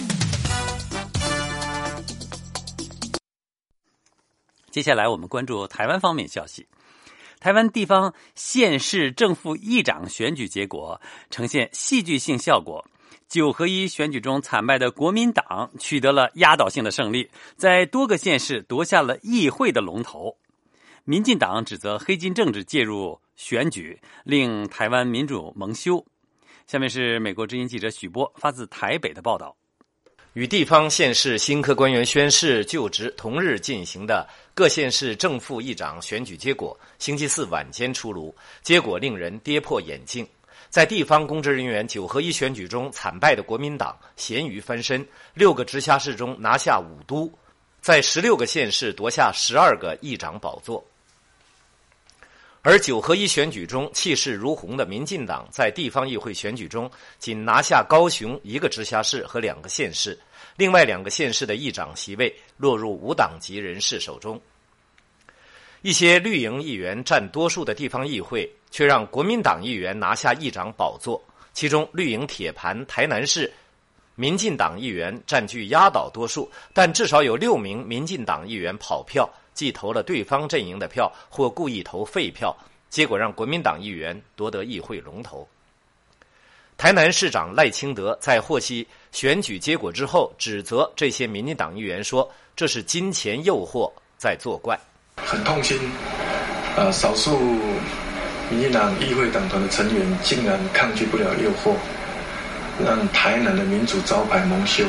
接下来我们关注台湾方面消息。台湾地方县市正副议长选举结果呈现戏剧性效果，九合一选举中惨败的国民党取得了压倒性的胜利，在多个县市夺下了议会的龙头。民进党指责黑金政治介入选举，令台湾民主蒙羞。下面是美国之音记者许波发自台北的报道。 与地方县市新科官员宣誓就职同日进行的各县市正副议长选举结果，星期四晚间出炉，结果令人跌破眼镜。在地方公职人员九合一选举中惨败的国民党咸鱼翻身，六个直辖市中拿下五都，在十六个县市夺下十二个议长宝座。而九合一选举中气势如虹的民进党在地方议会选举中仅拿下高雄一个直辖市和两个县市，另外两个县市的议长席位落入无党籍人士手中。一些绿营议员占多数的地方议会却让国民党议员拿下议长宝座，其中绿营铁盘台南市民进党议员占据压倒多数，但至少有六名民进党议员跑票，既投了对方阵营的票，或故意投废票，结果让国民党议员夺得议会龙头。台南市长赖清德在获悉选举结果之后，指责这些民进党议员说，这是金钱诱惑在作怪。 很痛心，呃，少数民进党议会党团的成员竟然抗拒不了诱惑，让台南的民主招牌蒙羞。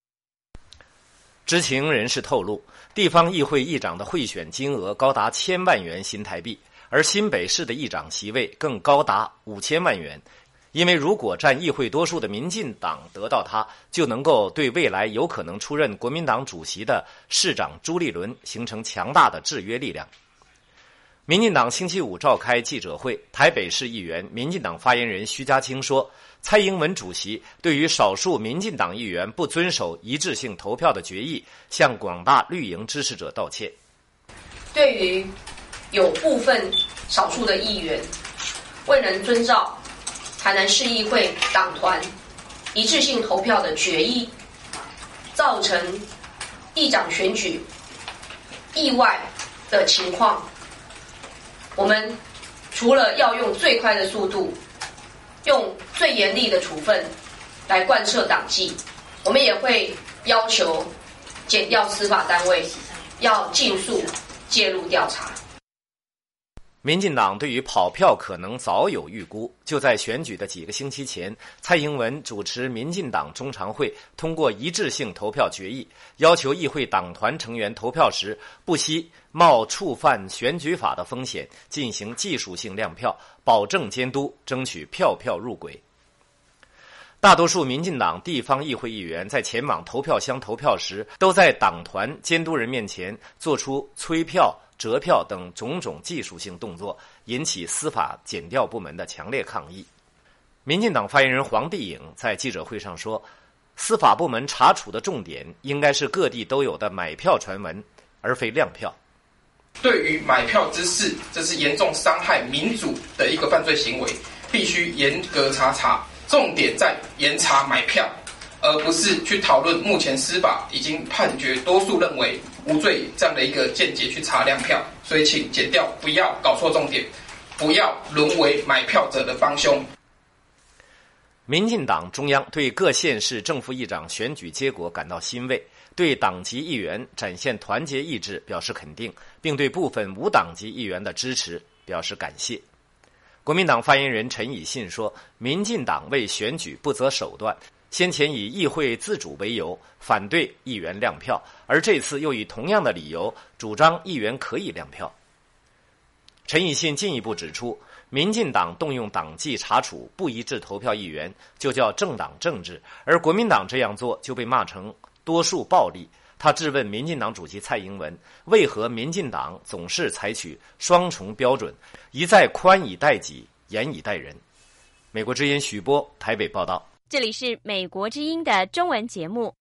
知情人士透露，地方议会议长的贿选金额高达千万元新台币，而新北市的议长席位更高达五千万元。因为如果占议会多数的民进党得到它，就能够对未来有可能出任国民党主席的市长朱立伦形成强大的制约力量。民进党星期五召开记者会，台北市议员民进党发言人徐家清说，蔡英文主席对于少数民进党议员不遵守一致性投票的决议，向广大绿营支持者道歉。 对于有部分少数的议员未能遵照台南市议会党团一致性投票的决议，造成议长选举意外的情况，我们除了要用最快的速度，用最严厉的处分来贯彻党纪，我们也会要求检调司法单位要尽速介入调查。 民进党对于跑票可能早有预估，就在选举的几个星期前，蔡英文主持民进党中常会通过一致性投票决议，要求议会党团成员投票时不惜冒触犯选举法的风险进行技术性亮票，保证监督，争取票票入轨。大多数民进党地方议会议员在前往投票箱投票时，都在党团监督人面前做出催票、折票等种种技术性动作，引起司法检调部门的强烈抗议。民进党发言人黄帝颖在记者会上说，司法部门查处的重点应该是各地都有的买票传闻，而非亮票。 对于买票之事，这是严重伤害民主的一个犯罪行为，必须严格查查，重点在严查买票，而不是去讨论目前司法已经判决多数认为无罪这样的一个见解去查亮票。所以请检调不要搞错重点，不要沦为买票者的帮凶。 民进党中央对各县市正副议长选举结果感到欣慰，对党籍议员展现团结意志表示肯定，并对部分无党籍议员的支持表示感谢。国民党发言人陈以信说，民进党为选举不择手段，先前以议会自主为由反对议员亮票，而这次又以同样的理由主张议员可以亮票。陈以信进一步指出，民进党动用党纪查处不一致投票议员，就叫政党政治，而国民党这样做就被骂成多数暴力。他质问民进党主席蔡英文，为何民进党总是采取双重标准，一再宽以待己，严以待人。美国之音许波台北报道。 这里是美国之音的中文节目。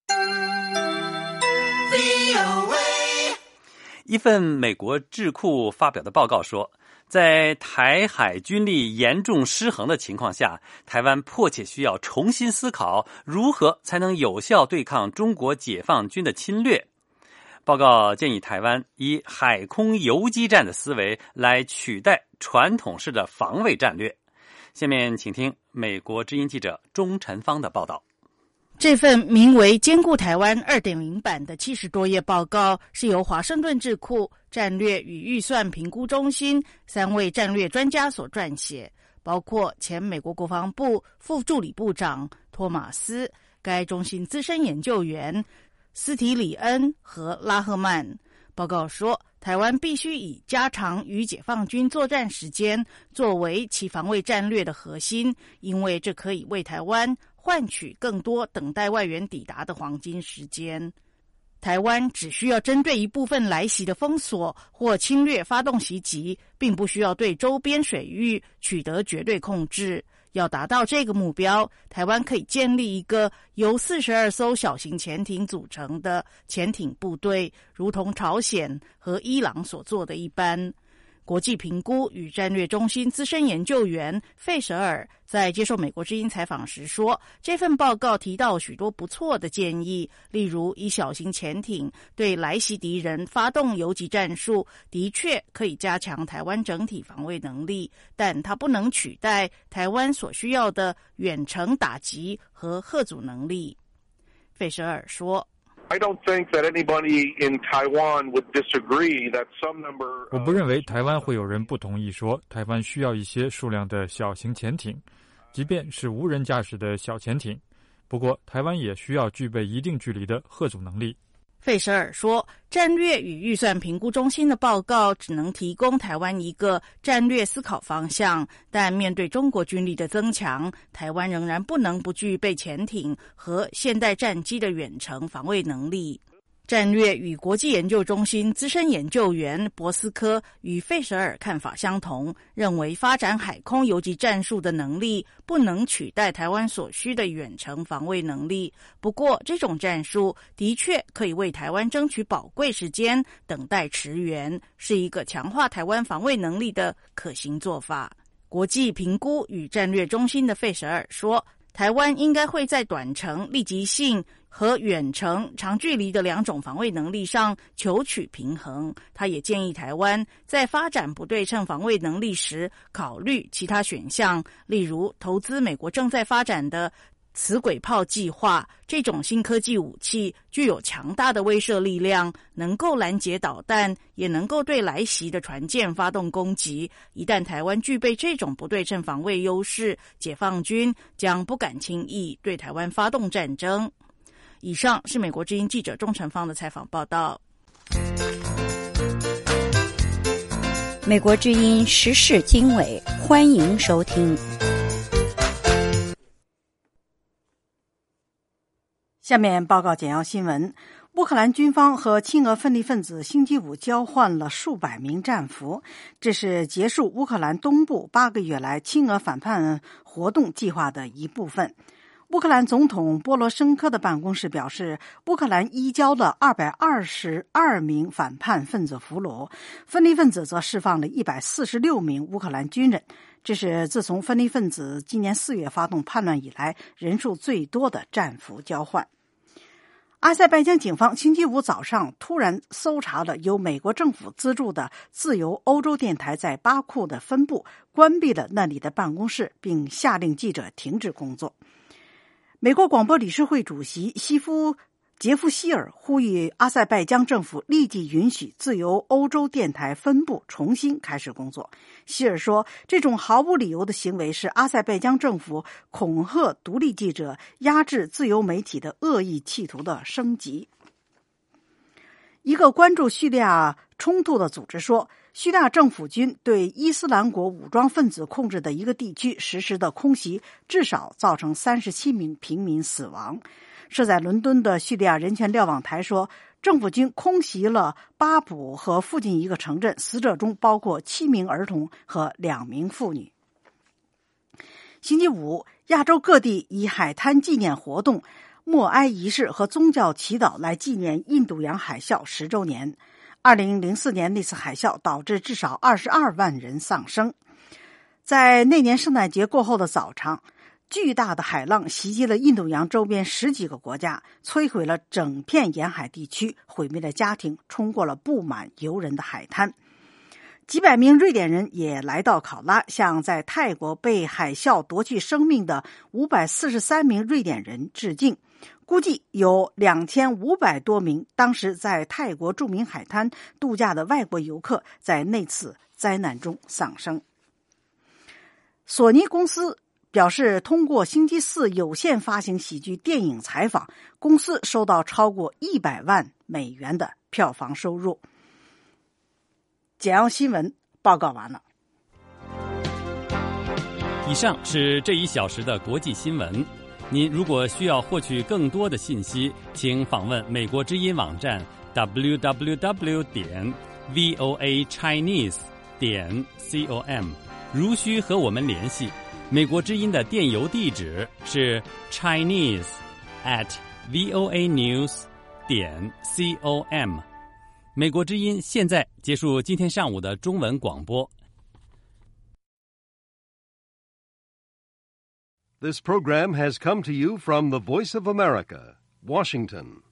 一份美国智库发表的报告说，在台海军力严重失衡的情况下，台湾迫切需要重新思考如何才能有效对抗中国解放军的侵略。报告建议台湾以海空游击战的思维来取代传统式的防卫战略。下面请听美国之音记者钟晨芳的报道。 这份名为《兼顾台湾 二点零 版的七十多页报告，是由华盛顿智库战略与预算评估中心三位战略专家所撰写，包括前美国国防部副助理部长托马斯、该中心资深研究员斯提里恩和拉赫曼。报告说，台湾必须以加长与解放军作战时间作为其防卫战略的核心，因为这可以为台湾换取更多等待外援抵达的黄金时间。台湾只需要针对一部分来袭的封锁或侵略发动袭击，并不需要对周边水域取得绝对控制。要达到这个目标，台湾可以建立一个由四十二艘小型潜艇组成的潜艇部队，如同朝鲜和伊朗所做的一般。 国际评估与战略中心资深研究员费舍尔在接受美国之音采访时说，这份报告提到许多不错的建议，例如以小型潜艇对来袭敌人发动游击战术，的确可以加强台湾整体防卫能力，但它不能取代台湾所需要的远程打击和嚇阻能力。费舍尔说， I don't think that anybody in Taiwan would disagree that some number. 我不认为台湾会有人不同意说，台湾需要一些数量的小型潜艇，即便是无人驾驶的小潜艇。不过，台湾也需要具备一定距离的嚇阻能力。 费舍尔说，战略与预算评估中心的报告只能提供台湾一个战略思考方向，但面对中国军力的增强，台湾仍然不能不具备潜艇和现代战机的远程防卫能力。战略与国际研究中心资深研究员博斯科与费舍尔看法相同，认为发展海空游击战术的能力不能取代台湾所需的远程防卫能力。不过，这种战术的确可以为台湾争取宝贵时间，等待驰援，是一个强化台湾防卫能力的可行做法。国际评估与战略中心的费舍尔说，台湾应该会在短程、立即性和远程、长距离的两种防卫能力上求取平衡。他也建议台湾在发展不对称防卫能力时，考虑其他选项，例如投资美国正在发展的磁轨炮计划。这种新科技武器具有强大的威慑力量，能够拦截导弹，也能够对来袭的船舰发动攻击。一旦台湾具备这种不对称防卫优势，解放军将不敢轻易对台湾发动战争。以上是美国之音记者钟成芳的采访报道。 美国之音时事经纬，欢迎收听。 下面报告简要新闻。乌克兰军方和亲俄分离分子星期五交换了数百名战俘，这是结束乌克兰东部八个月来亲俄反叛活动计划的一部分。乌克兰总统波罗申科的办公室表示，乌克兰移交了二百二十二名反叛分子俘虏，分离分子则释放了一百四十六名乌克兰军人。这是自从分离分子今年四月发动叛乱以来人数最多的战俘交换。阿塞拜疆警方星期五早上突然搜查了由美国政府资助的自由欧洲电台在巴库的分部，关闭了那里的办公室，并下令记者停止工作。美国广播理事会主席西夫杰夫希尔呼吁阿塞拜疆政府立即允许自由欧洲电台分部重新开始工作。希尔说，这种毫无理由的行为是阿塞拜疆政府恐吓独立记者、压制自由媒体的恶意企图的升级。一个关注叙利亚冲突的组织说，叙利亚政府军对伊斯兰国武装分子控制的一个地区实施的空袭至少造成三十七名平民死亡。设在伦敦的叙利亚人权瞭望台说，政府军空袭了巴卜和附近一个城镇，死者中包括七名儿童和两名妇女。星期五，亚洲各地以海滩纪念活动、默哀仪式和宗教祈祷来纪念印度洋海啸十周年。二零零四年那次海啸导致至少二十二万人丧生。在那年圣诞节过后的早上，巨大的海浪袭击了印度洋周边十几个国家，摧毁了整片沿海地区，毁灭了家庭，冲过了布满游人的海滩。几百名瑞典人也来到考拉，向在泰国被海啸夺去生命的五百四十三名瑞典人致敬。估计有两千五百多名当时在泰国著名海滩度假的外国游客在那次灾难中丧生。索尼公司表示，通过星期四有线发行喜剧电影采访，公司收到超过一百万美元的票房收入。简要新闻报告完了。 以上是这一小时的国际新闻。您如果需要获取更多的信息，请访问美国之音网站 double-u double-u double-u 点 voa chinese 点 com。如需和我们联系，美国之音的电邮地址是 chinese at voa news 点 com。 美国之音现在结束今天上午的中文广播。 This program has come to you from the Voice of America, Washington.